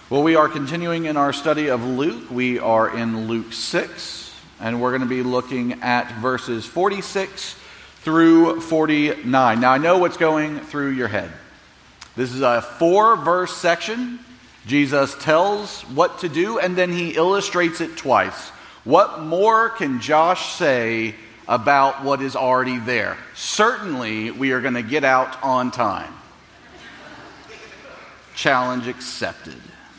Well, we are continuing in our study of Luke. We are in Luke 6, and we're going to be looking at verses 46 through 49. Now, I know what's going through your head. This is a 4-verse section. Jesus tells what to do, and then he illustrates it twice. What more can Josh say about what is already there? Certainly, we are going to get out on time. Challenge accepted.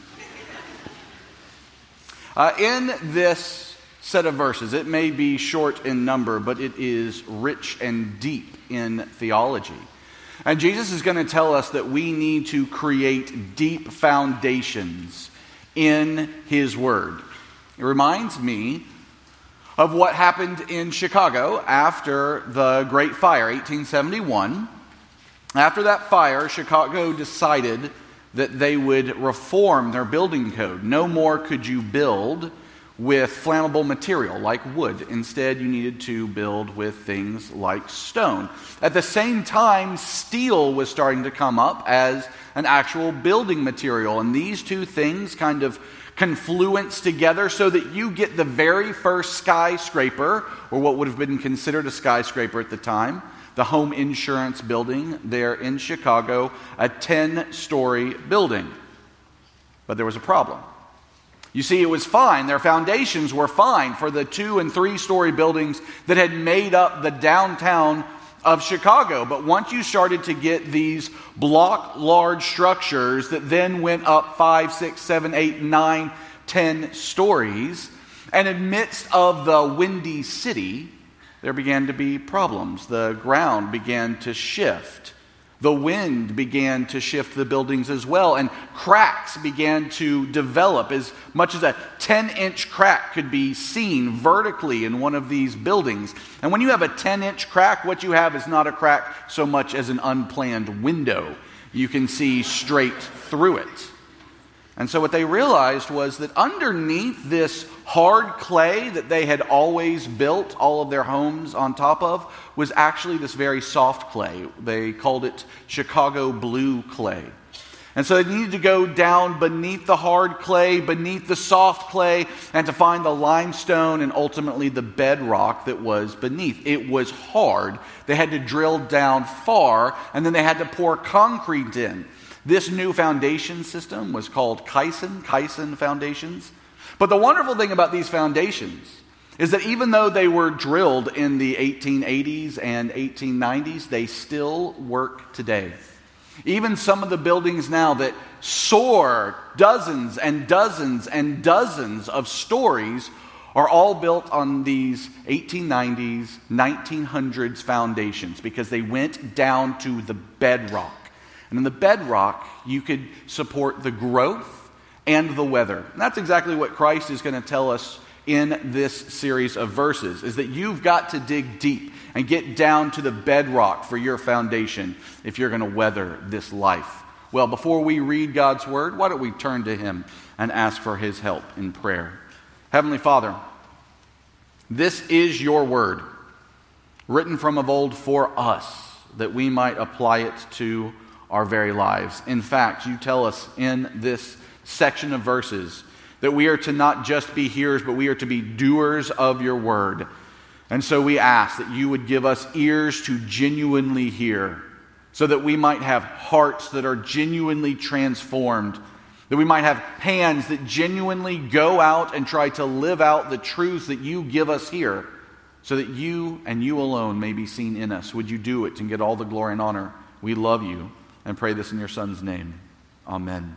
In this set of verses, it may be short in number, but it is rich and deep in theology. And Jesus is going to tell us that we need to create deep foundations in His Word. It reminds me of what happened in Chicago after the Great Fire, 1871. After that fire, Chicago decided that they would reform their building code. No more could you build with flammable material like wood. Instead, you needed to build with things like stone. At the same time, steel was starting to come up as an actual building material. And these two things kind of confluence together so that you get the very first skyscraper, or what would have been considered a skyscraper at the time, the Home Insurance Building there in Chicago, a 10-story building. But there was a problem. You see, it was fine. Their foundations were fine for the 2- and 3-story buildings that had made up the downtown of Chicago. But once you started to get these block-large structures that then went up 5, 6, 7, 8, 9, 10 stories, and amidst of the windy city, there began to be problems. The ground began to shift. The wind began to shift the buildings as well, and cracks began to develop. As much as a 10-inch crack could be seen vertically in one of these buildings. And when you have a 10-inch crack, what you have is not a crack so much as an unplanned window. You can see straight through it. And so what they realized was that underneath this hard clay that they had always built all of their homes on top of was actually this very soft clay. They called it Chicago blue clay. And so they needed to go down beneath the hard clay, beneath the soft clay, and to find the limestone and ultimately the bedrock that was beneath. It was hard. They had to drill down far, and then they had to pour concrete in. This new foundation system was called Kyson foundations. But the wonderful thing about these foundations is that even though they were drilled in the 1880s and 1890s, they still work today. Even some of the buildings now that soar dozens and dozens and dozens of stories are all built on these 1890s, 1900s foundations because they went down to the bedrock. And in the bedrock, you could support the growth and the weather. And that's exactly what Christ is going to tell us in this series of verses, is that you've got to dig deep and get down to the bedrock for your foundation if you're going to weather this life. Well, before we read God's Word, why don't we turn to Him and ask for His help in prayer. Heavenly Father, this is your Word, written from of old for us, that we might apply it to our very lives. In fact, you tell us in this section of verses that we are to not just be hearers, but we are to be doers of your word. And so we ask that you would give us ears to genuinely hear, so that we might have hearts that are genuinely transformed, that we might have hands that genuinely go out and try to live out the truths that you give us here, so that you and you alone may be seen in us. Would you do it and get all the glory and honor? We love you and pray this in your Son's name. Amen.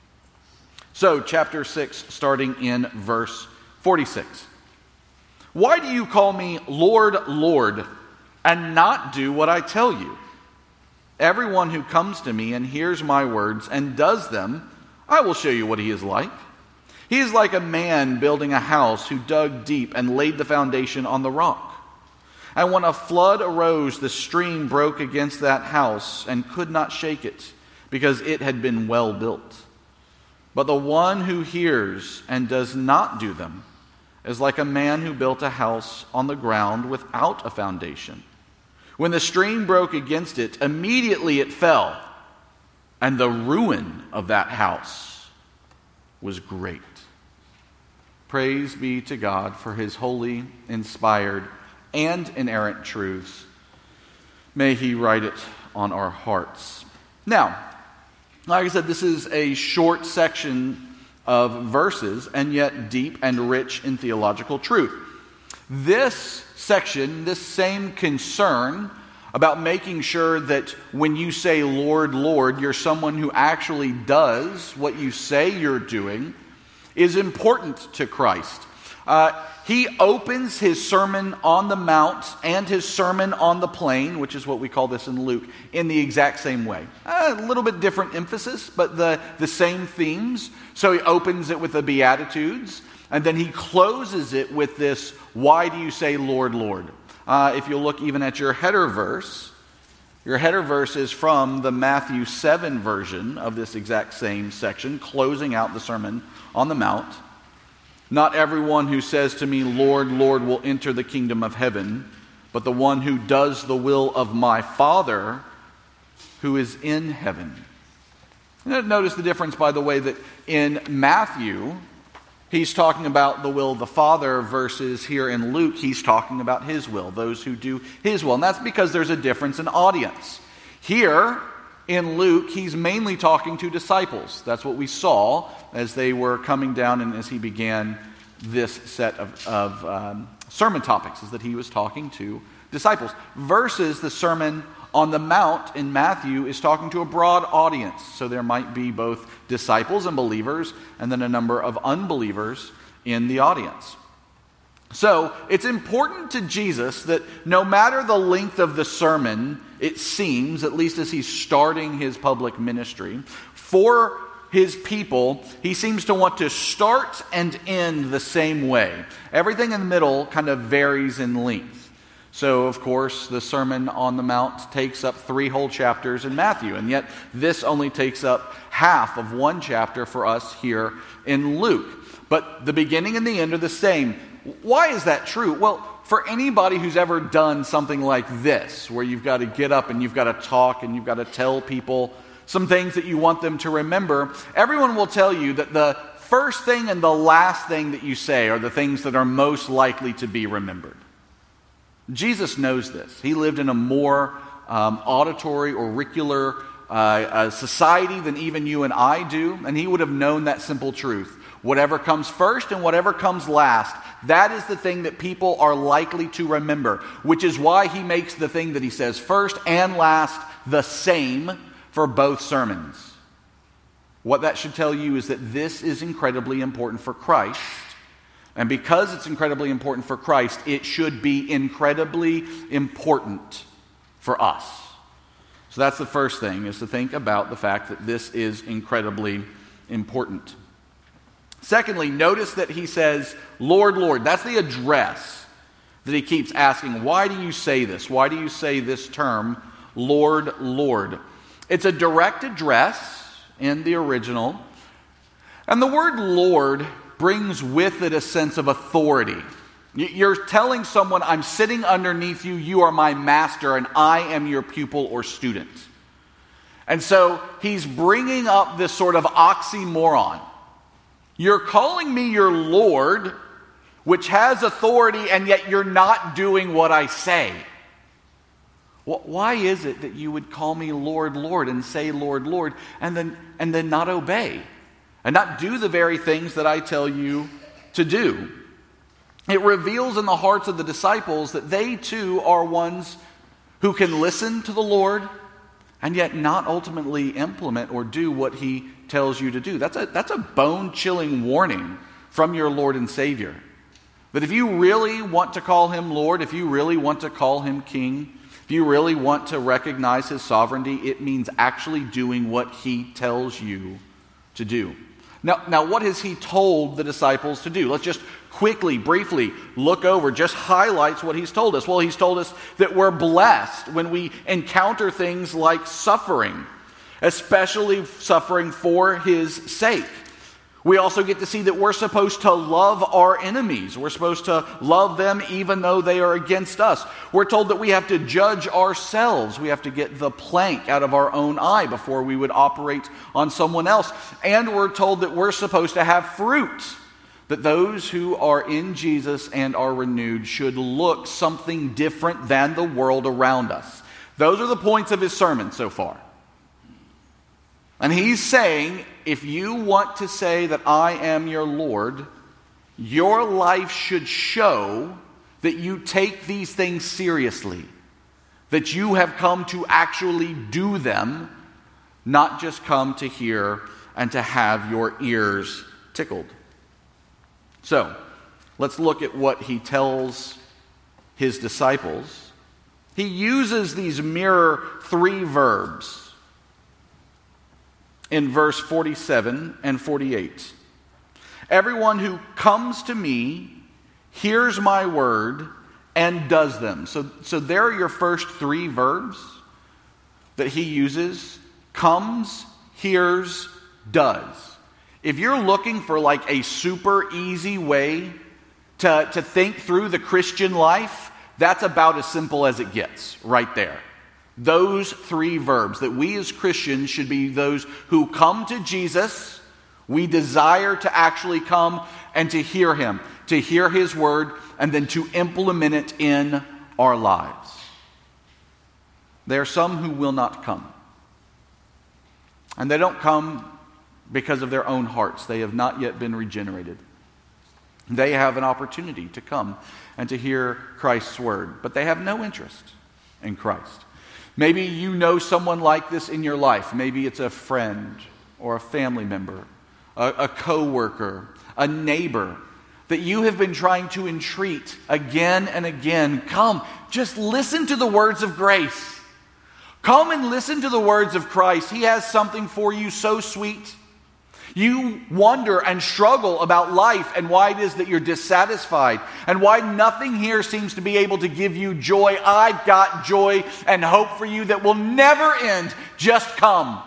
So, chapter 6, starting in verse 46. Why do you call me Lord, Lord, and not do what I tell you? Everyone who comes to me and hears my words and does them, I will show you what he is like. He is like a man building a house who dug deep and laid the foundation on the rock. And when a flood arose, the stream broke against that house and could not shake it, because it had been well built. But the one who hears and does not do them is like a man who built a house on the ground without a foundation. When the stream broke against it, immediately it fell, and the ruin of that house was great. Praise be to God for his holy, inspired, and inerrant truths. May he write it on our hearts. Now, like I said, this is a short section of verses, and yet deep and rich in theological truth. This section, this same concern about making sure that when you say Lord, Lord, you're someone who actually does what you say you're doing, is important to Christ. He opens his Sermon on the Mount and his Sermon on the Plain, which is what we call this in Luke, in the exact same way. A little bit different emphasis, but the same themes. So he opens it with the Beatitudes, and then he closes it with this, why do you say Lord, Lord? If you look even at your header verse is from the Matthew 7 version of this exact same section, closing out the Sermon on the Mount. Not everyone who says to me, Lord, Lord, will enter the kingdom of heaven, but the one who does the will of my Father who is in heaven. Notice the difference, by the way, that in Matthew, he's talking about the will of the Father, versus here in Luke, he's talking about his will, those who do his will. And that's because there's a difference in audience. Here in Luke, he's mainly talking to disciples. That's what we saw as they were coming down and as he began this set of sermon topics, is that he was talking to disciples. Versus the Sermon on the Mount in Matthew is talking to a broad audience. So there might be both disciples and believers, and then a number of unbelievers in the audience. So it's important to Jesus that no matter the length of the sermon, it seems, at least as he's starting his public ministry, for his people, he seems to want to start and end the same way. Everything in the middle kind of varies in length. So, of course, the Sermon on the Mount takes up 3 whole chapters in Matthew, and yet this only takes up half of 1 chapter for us here in Luke. But the beginning and the end are the same. Why is that true? Well, for anybody who's ever done something like this, where you've got to get up and you've got to talk and you've got to tell people some things that you want them to remember, everyone will tell you that the first thing and the last thing that you say are the things that are most likely to be remembered. Jesus knows this. He lived in a more auditory, auricular society than even you and I do, and he would have known that simple truth. Whatever comes first and whatever comes last, that is the thing that people are likely to remember, which is why he makes the thing that he says first and last the same for both sermons. What that should tell you is that this is incredibly important for Christ. And because it's incredibly important for Christ, it should be incredibly important for us. So that's the first thing, is to think about the fact that this is incredibly important. Secondly, notice that he says, Lord, Lord. That's the address that he keeps asking. Why do you say this? Why do you say this term, Lord, Lord? It's a direct address in the original. And the word Lord brings with it a sense of authority. You're telling someone, I'm sitting underneath you, you are my master, and I am your pupil or student. And so he's bringing up this sort of oxymoron. You're calling me your Lord, which has authority, and yet you're not doing what I say. Why is it that you would call me Lord, Lord, and say Lord, Lord, and then not obey, and not do the very things that I tell you to do? It reveals in the hearts of the disciples that they too are ones who can listen to the Lord and yet not ultimately implement or do what he tells you to do. That's a bone-chilling warning from your Lord and Savior. That if you really want to call him Lord, if you really want to call him King, if you really want to recognize his sovereignty, it means actually doing what he tells you to do. Now, what has he told the disciples to do? Let's just quickly, briefly look over, just highlights what he's told us. Well, he's told us that we're blessed when we encounter things like suffering, especially suffering for his sake. We also get to see that we're supposed to love our enemies. We're supposed to love them even though they are against us. We're told that we have to judge ourselves. We have to get the plank out of our own eye before we would operate on someone else. And we're told that we're supposed to have fruit. That those who are in Jesus and are renewed should look something different than the world around us. Those are the points of his sermon so far. And he's saying, if you want to say that I am your Lord, your life should show that you take these things seriously, that you have come to actually do them, not just come to hear and to have your ears tickled. So, let's look at what he tells his disciples. He uses these mere 3 verbs in verse 47 and 48. Everyone who comes to me, hears my word, and does them. So there are your first 3 verbs that he uses. Comes, hears, does. If you're looking for like a super easy way to think through the Christian life, that's about as simple as it gets right there. Those 3 verbs, that we as Christians should be those who come to Jesus. We desire to actually come and to hear him, to hear his word, and then to implement it in our lives. There are some who will not come. And they don't come because of their own hearts. They have not yet been regenerated. They have an opportunity to come and to hear Christ's word, but they have no interest in Christ. Maybe you know someone like this in your life. Maybe it's a friend or a family member, a co-worker, a neighbor that you have been trying to entreat again and again. Come, just listen to the words of grace. Come and listen to the words of Christ. He has something for you so sweet. You wonder and struggle about life and why it is that you're dissatisfied and why nothing here seems to be able to give you joy. I've got joy and hope for you that will never end. Just come.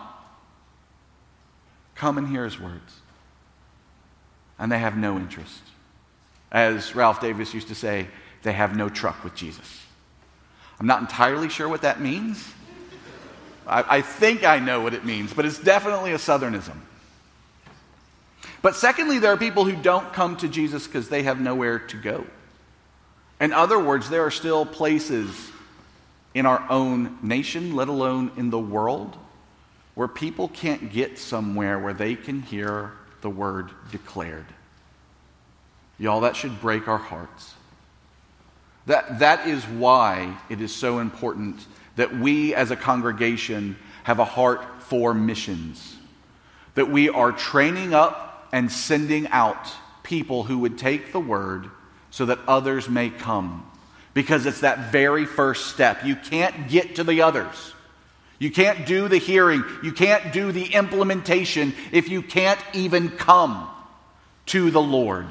Come and hear his words. And they have no interest. As Ralph Davis used to say, they have no truck with Jesus. I'm not entirely sure what that means. I think I know what it means, but it's definitely a Southernism. But secondly, there are people who don't come to Jesus because they have nowhere to go. In other words, there are still places in our own nation, let alone in the world, where people can't get somewhere where they can hear the word declared. Y'all, that should break our hearts. That is why it is so important that we as a congregation have a heart for missions. That we are training up and sending out people who would take the word so that others may come. Because it's that very first step. You can't get to the others. You can't do the hearing. You can't do the implementation if you can't even come to the Lord.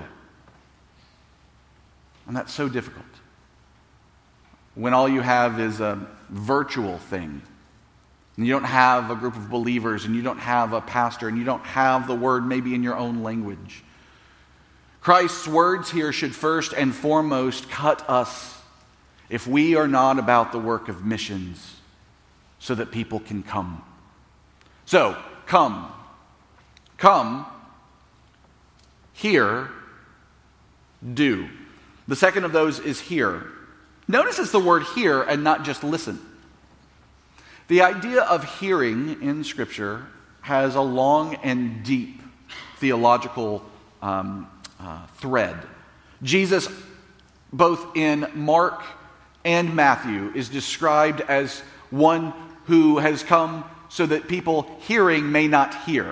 And that's so difficult. When all you have is a virtual thing, and you don't have a group of believers, and you don't have a pastor, and you don't have the word maybe in your own language. Christ's words here should first and foremost cut us if we are not about the work of missions so that people can come. So, come. Come, hear, do. The second of those is hear. Notice it's the word hear and not just listen. The idea of hearing in Scripture has a long and deep theological thread. Jesus, both in Mark and Matthew, is described as one who has come so that people hearing may not hear.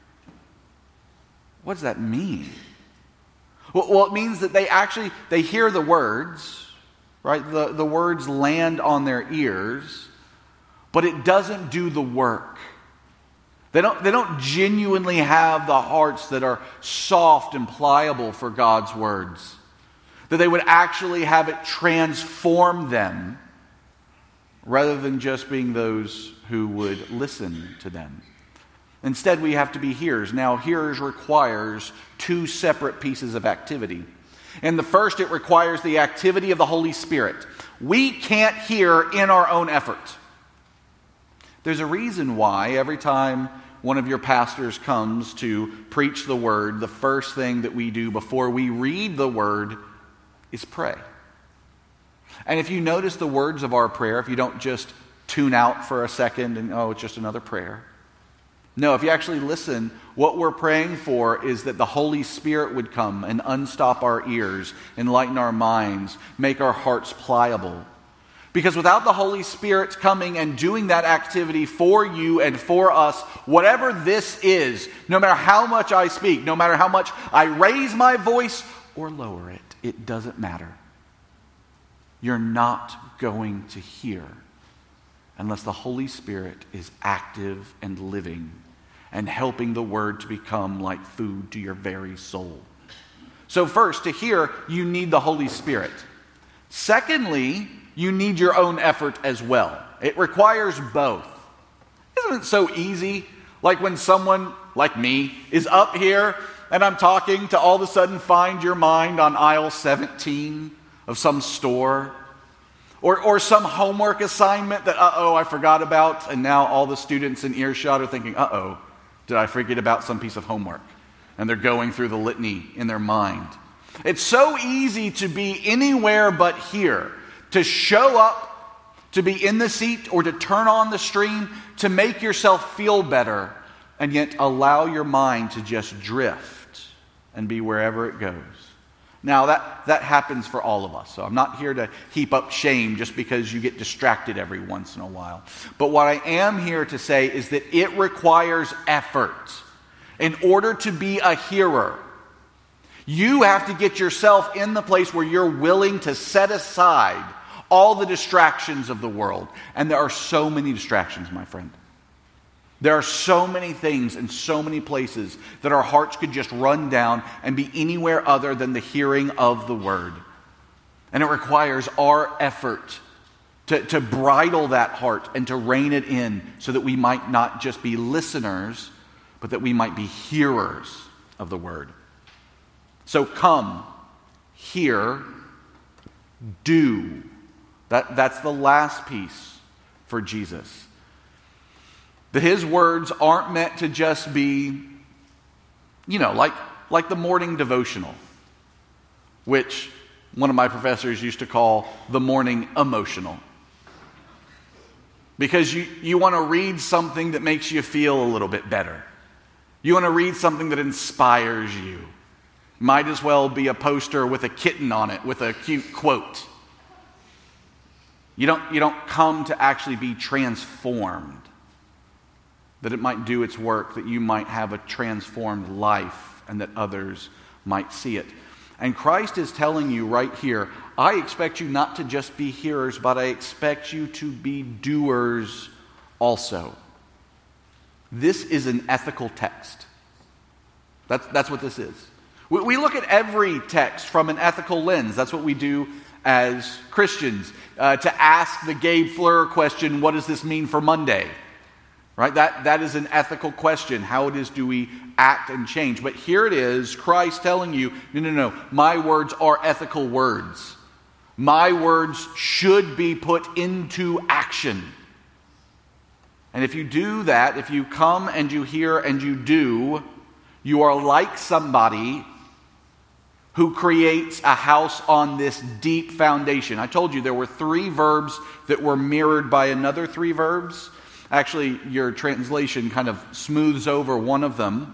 What does that mean? Well, it means that they hear the words, right? The words land on their ears, but it doesn't do the work. They don't genuinely have the hearts that are soft and pliable for God's words. That they would actually have it transform them rather than just being those who would listen to them. Instead, we have to be hearers. Now, hearers requires two separate pieces of activity. In the first, it requires the activity of the Holy Spirit. We can't hear in our own effort. There's a reason why every time one of your pastors comes to preach the word, the first thing that we do before we read the word is pray. And if you notice the words of our prayer, if you don't just tune out for a second and, oh, it's just another prayer. No, if you actually listen, what we're praying for is that the Holy Spirit would come and unstop our ears, enlighten our minds, make our hearts pliable. Because without the Holy Spirit coming and doing that activity for you and for us, whatever this is, no matter how much I speak, no matter how much I raise my voice or lower it, it doesn't matter. You're not going to hear unless the Holy Spirit is active and living and helping the word to become like food to your very soul. So first, to hear, you need the Holy Spirit. Secondly, you need your own effort as well. It requires both. Isn't it so easy? Like when someone, like me, is up here and I'm talking to all of a sudden find your mind on aisle 17 of some store. Or some homework assignment that, I forgot about, and now all the students in earshot are thinking, did I forget about some piece of homework? And they're going through the litany in their mind. It's so easy to be anywhere but here, to show up, to be in the seat, or to turn on the stream, to make yourself feel better, and yet allow your mind to just drift and be wherever it goes. Now, that happens for all of us. So I'm not here to heap up shame just because you get distracted every once in a while. But what I am here to say is that it requires effort in order to be a hearer. You have to get yourself in the place where you're willing to set aside all the distractions of the world. And there are so many distractions, my friend. There are so many things and so many places that our hearts could just run down and be anywhere other than the hearing of the word. And it requires our effort to bridle that heart and to rein it in so that we might not just be listeners, but that we might be hearers of the word. So come, hear, do. That's the last piece for Jesus. That his words aren't meant to just be, like the morning devotional, which one of my professors used to call the morning emotional. Because you want to read something that makes you feel a little bit better. You want to read something that inspires you. Might as well be a poster with a kitten on it with a cute quote. You don't come to actually be transformed. That it might do its work, that you might have a transformed life, and that others might see it. And Christ is telling you right here, I expect you not to just be hearers, but I expect you to be doers also. This is an ethical text. That's what this is. We look at every text from an ethical lens. That's what we do as Christians. To ask the Gabe Fleur question, what does this mean for Monday? Right? That is an ethical question. How it is do we act and change? But here it is, Christ telling you, no. My words are ethical words. My words should be put into action. And if you do that, if you come and you hear and you do, you are like somebody who creates a house on this deep foundation. I told you there were 3 verbs that were mirrored by another 3 verbs. Actually, your translation kind of smooths over one of them.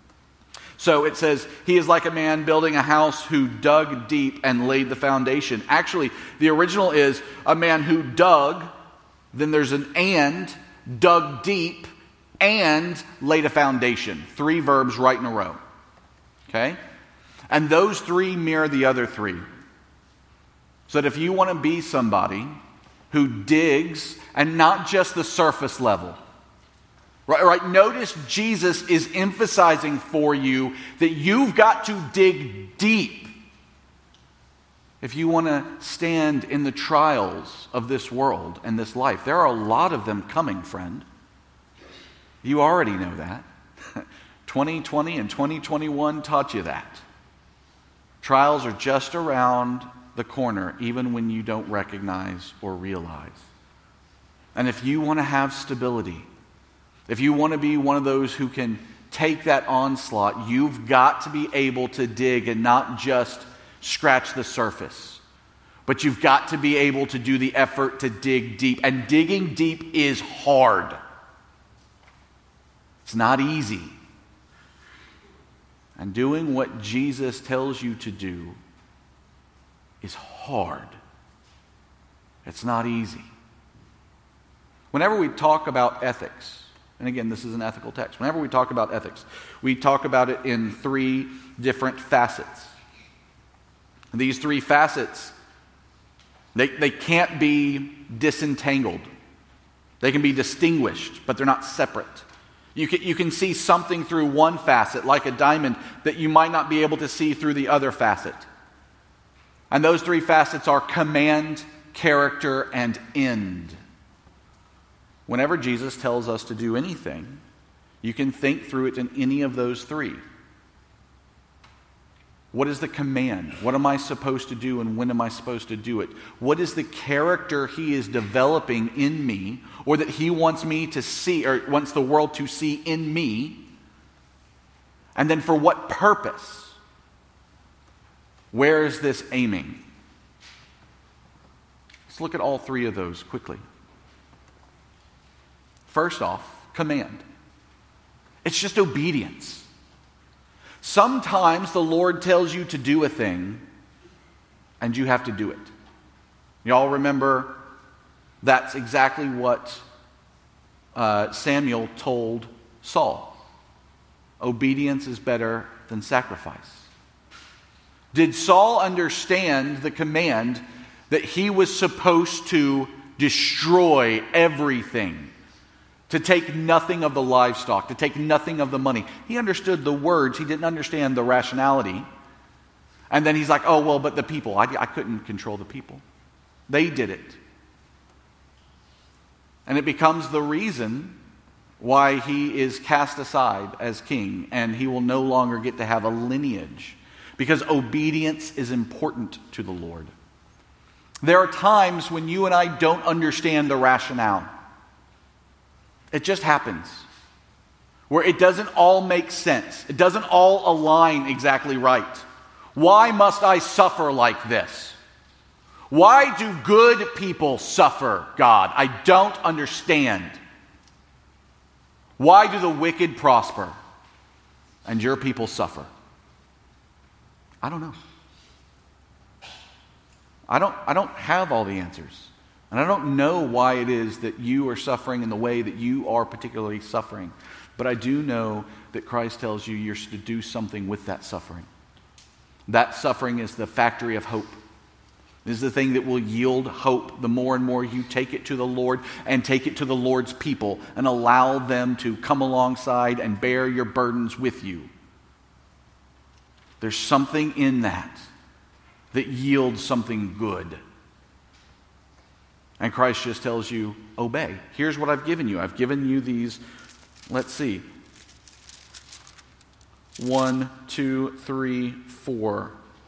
So it says, he is like a man building a house who dug deep and laid the foundation. Actually, the original is a man who dug, then there's an and, dug deep, and laid a foundation. 3 verbs right in a row. Okay? And those 3 mirror the other 3. So that if you want to be somebody who digs, and not just the surface level. Right? Notice Jesus is emphasizing for you that you've got to dig deep if you want to stand in the trials of this world and this life. There are a lot of them coming, friend. You already know that. 2020 and 2021 taught you that. Trials are just around the corner, even when you don't recognize or realize. And if you want to have stability, if you want to be one of those who can take that onslaught, you've got to be able to dig and not just scratch the surface. But you've got to be able to do the effort to dig deep. And digging deep is hard. It's not easy. And doing what Jesus tells you to do is hard. It's not easy. Whenever we talk about ethics, and again, this is an ethical text. Whenever we talk about ethics, we talk about it in three different facets. These three facets, they can't be disentangled. They can be distinguished, but they're not separate. You can see something through one facet, like a diamond, that you might not be able to see through the other facet. And those three facets are command, character, and end. Whenever Jesus tells us to do anything, you can think through it in any of those three. What is the command? What am I supposed to do and when am I supposed to do it? What is the character he is developing in me or that he wants me to see or wants the world to see in me? And then for what purpose? Where is this aiming? Let's look at all three of those quickly. First off, command. It's just obedience. Sometimes the Lord tells you to do a thing, and you have to do it. Y'all remember that's exactly what Samuel told Saul. Obedience is better than sacrifice. Did Saul understand the command that he was supposed to destroy everything? To take nothing of the livestock, to take nothing of the money. He understood the words, he didn't understand the rationality. And then he's like, oh, well, but the people, I couldn't control the people. They did it. And it becomes the reason why he is cast aside as king, and he will no longer get to have a lineage, because obedience is important to the Lord. There are times when you and I don't understand the rationale. It just happens. Where it doesn't all make sense. It doesn't all align exactly right. Why must I suffer like this? Why do good people suffer, God? I don't understand. Why do the wicked prosper and your people suffer? I don't know. I don't have all the answers. And I don't know why it is that you are suffering in the way that you are particularly suffering. But I do know that Christ tells you you're to do something with that suffering. That suffering is the factory of hope. It is the thing that will yield hope the more and more you take it to the Lord and take it to the Lord's people and allow them to come alongside and bear your burdens with you. There's something in that yields something good. And Christ just tells you, obey. Here's what I've given you. I've given you these, let's see, 1, 2, 3, 4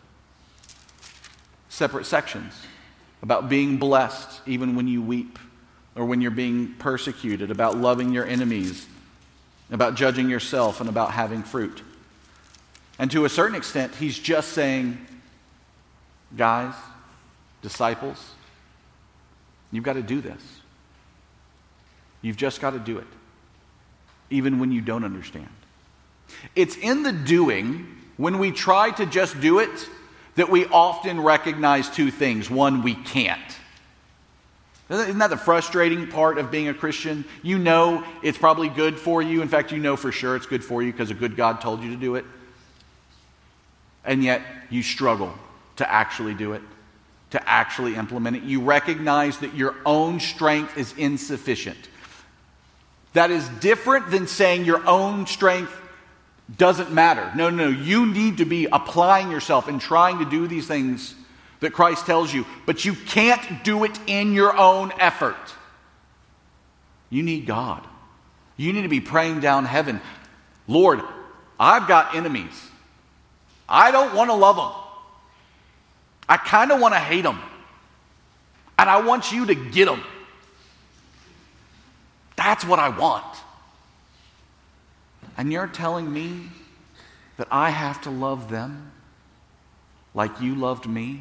separate sections about being blessed even when you weep or when you're being persecuted, about loving your enemies, about judging yourself, and about having fruit. And to a certain extent, he's just saying, guys, disciples, you've got to do this. You've just got to do it, even when you don't understand. It's in the doing, when we try to just do it, that we often recognize two things. One, we can't. Isn't that the frustrating part of being a Christian? You know it's probably good for you. In fact, you know for sure it's good for you because a good God told you to do it. And yet you struggle to actually do it, to actually implement it. You recognize that your own strength is insufficient. That is different than saying your own strength doesn't matter. No. You need to be applying yourself and trying to do these things that Christ tells you, but you can't do it in your own effort. You need God. You need to be praying down heaven, Lord, I've got enemies. I don't want to love them. I kind of want to hate them. And I want you to get them. That's what I want. And you're telling me that I have to love them like you loved me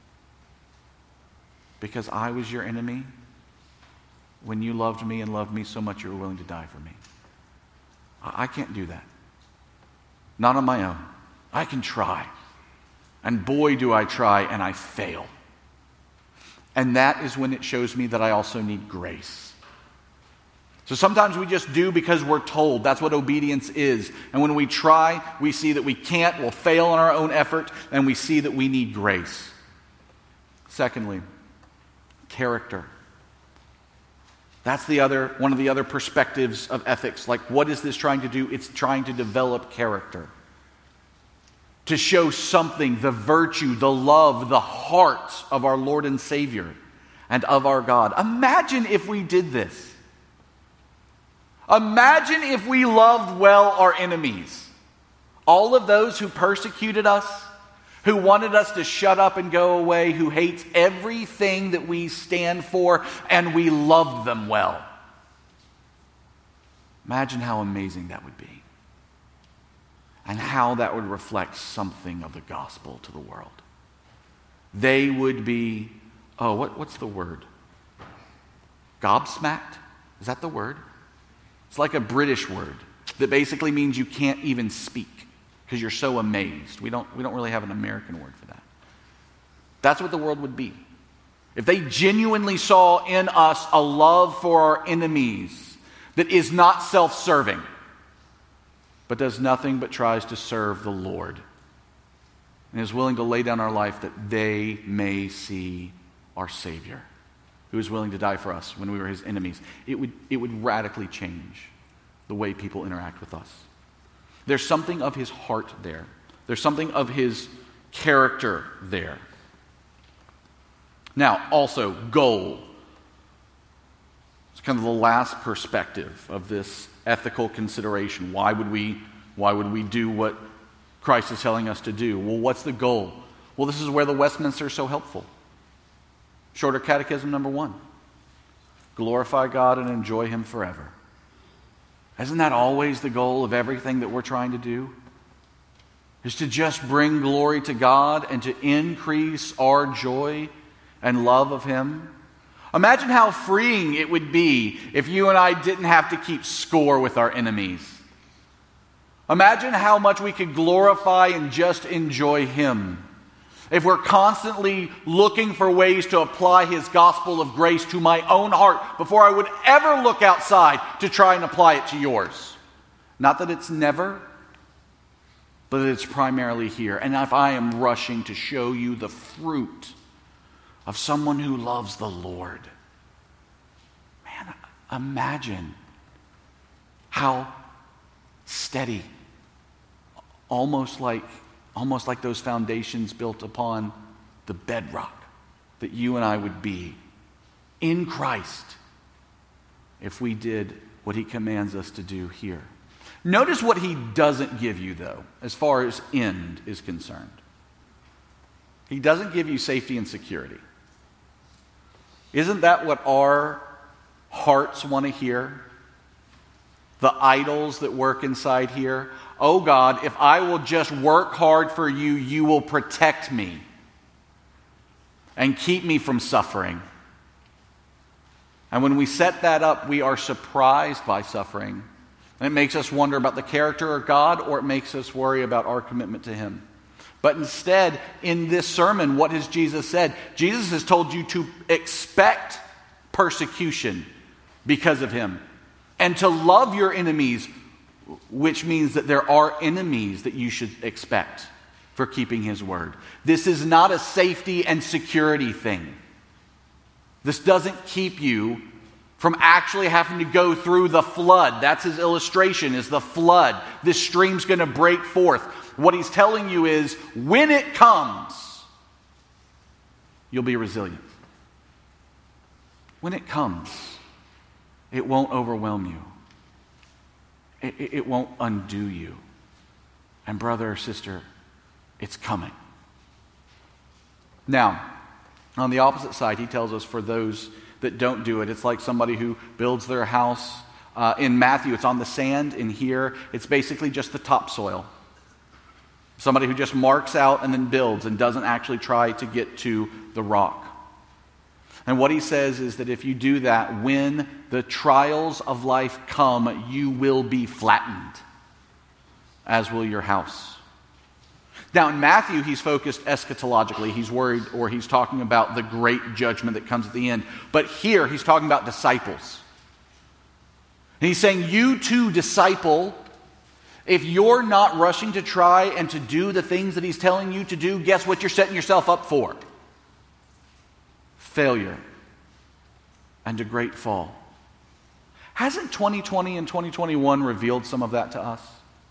because I was your enemy when you loved me and loved me so much you were willing to die for me. I can't do that. Not on my own. I can try. And boy, do I try, and I fail. And that is when it shows me that I also need grace. So sometimes we just do because we're told. That's what obedience is. And when we try, we see that we can't, we'll fail in our own effort, and we see that we need grace. Secondly, character. That's one of the other perspectives of ethics. Like, what is this trying to do? It's trying to develop character. To show something, the virtue, the love, the heart of our Lord and Savior and of our God. Imagine if we did this. Imagine if we loved well our enemies. All of those who persecuted us, who wanted us to shut up and go away, who hates everything that we stand for, and we loved them well. Imagine how amazing that would be. And how that would reflect something of the gospel to the world. They would be, what's the word? Gobsmacked? Is that the word? It's like a British word that basically means you can't even speak because you're so amazed. We don't really have an American word for that. That's what the world would be. If they genuinely saw in us a love for our enemies that is not self-serving, but does nothing but tries to serve the Lord and is willing to lay down our life that they may see our Savior, who is willing to die for us when we were his enemies. It would radically change the way people interact with us. There's something of his heart there. There's something of his character there. Now, also, goal. It's kind of the last perspective of this ethical consideration. Why would we do what Christ is telling us to do? Well, what's the goal? Well, this is where the Westminster is so helpful. Shorter Catechism number 1. Glorify God and enjoy him forever. Isn't that always the goal of everything that we're trying to do? Is to just bring glory to God and to increase our joy and love of him. Imagine how freeing it would be if you and I didn't have to keep score with our enemies. Imagine how much we could glorify and just enjoy him. If we're constantly looking for ways to apply his gospel of grace to my own heart before I would ever look outside to try and apply it to yours. Not that it's never, but that it's primarily here. And if I am rushing to show you the fruit of someone who loves the Lord, man, imagine how steady, almost like those foundations built upon the bedrock that you and I would be in Christ if we did what he commands us to do here. Notice what he doesn't give you, though, as far as end is concerned. He doesn't give you safety and security. Isn't that what our hearts want to hear? The idols that work inside here. Oh God, if I will just work hard for you, you will protect me and keep me from suffering. And when we set that up, we are surprised by suffering. And it makes us wonder about the character of God, or it makes us worry about our commitment to him. But instead, in this sermon, what has Jesus said? Jesus has told you to expect persecution because of him. And to love your enemies, which means that there are enemies that you should expect for keeping his word. This is not a safety and security thing. This doesn't keep you from actually having to go through the flood. That's his illustration, is the flood. This stream's going to break forth. What he's telling you is, when it comes, you'll be resilient. When it comes, it won't overwhelm you. It won't undo you. And brother or sister, it's coming. Now, on the opposite side, he tells us for those that don't do it, it's like somebody who builds their house. In Matthew, it's on the sand. In here, it's basically just the topsoil. Somebody who just marks out and then builds and doesn't actually try to get to the rock. And what he says is that if you do that, when the trials of life come, you will be flattened, as will your house. Now, in Matthew, he's focused eschatologically. He's worried, or he's talking about the great judgment that comes at the end. But here, he's talking about disciples. And he's saying, you too, disciple, if you're not rushing to try and to do the things that he's telling you to do, guess what you're setting yourself up for? Failure and a great fall. Hasn't 2020 and 2021 revealed some of that to us?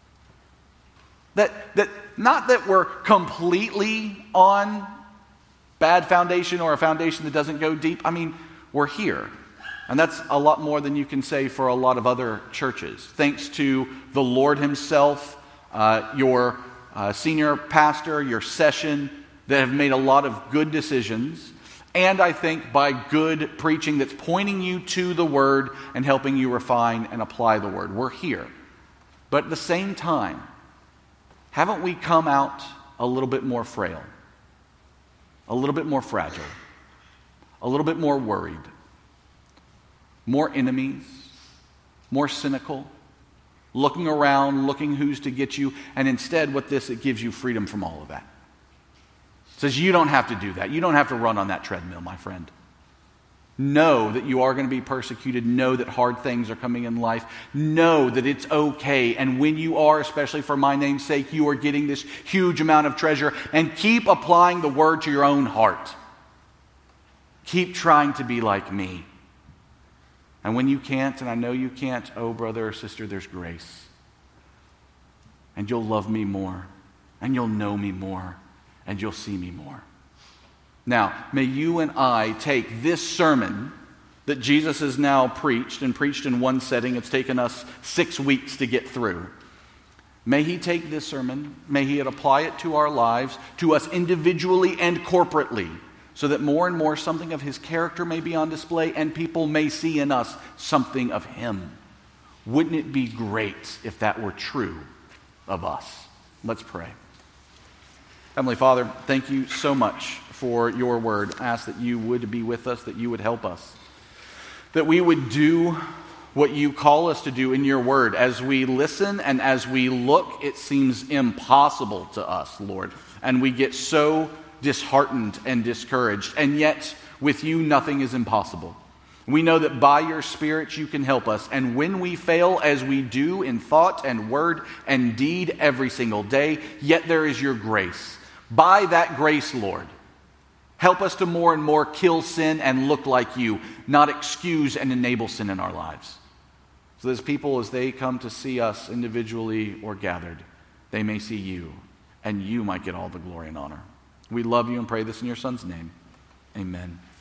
That not that we're completely on bad foundation or a foundation that doesn't go deep. I mean, we're here. And that's a lot more than you can say for a lot of other churches. Thanks to the Lord himself, your senior pastor, your session, that have made a lot of good decisions. And I think by good preaching that's pointing you to the Word and helping you refine and apply the Word. We're here. But at the same time, haven't we come out a little bit more frail? A little bit more fragile? A little bit more worried? More enemies? More cynical? Looking around, looking who's to get you. And instead, it gives you freedom from all of that. It says you don't have to do that. You don't have to run on that treadmill, my friend. Know that you are going to be persecuted. Know that hard things are coming in life. Know that it's okay. And when you are, especially for my name's sake, you are getting this huge amount of treasure. And keep applying the Word to your own heart. Keep trying to be like me. And when you can't, and I know you can't, oh brother or sister, there's grace. And you'll love me more. And you'll know me more. And you'll see me more. Now, may you and I take this sermon that Jesus has now preached, and preached in one setting. It's taken us 6 weeks to get through. May he take this sermon, may he apply it to our lives, to us individually and corporately, so that more and more something of his character may be on display and people may see in us something of him. Wouldn't it be great if that were true of us? Let's pray. Heavenly Father, thank you so much for your word. I ask that you would be with us, that you would help us, that we would do what you call us to do in your word. As we listen and as we look, it seems impossible to us, Lord, and we get so disheartened and discouraged, and yet with you nothing is impossible. We know that by your Spirit you can help us, and when we fail, as we do in thought and word and deed every single day, yet there is your grace. By that grace, Lord, help us to more and more kill sin and look like you, not excuse and enable sin in our lives. So as people, as they come to see us individually or gathered, they may see you, and you might get all the glory and honor. We love you and pray this in your Son's name. Amen.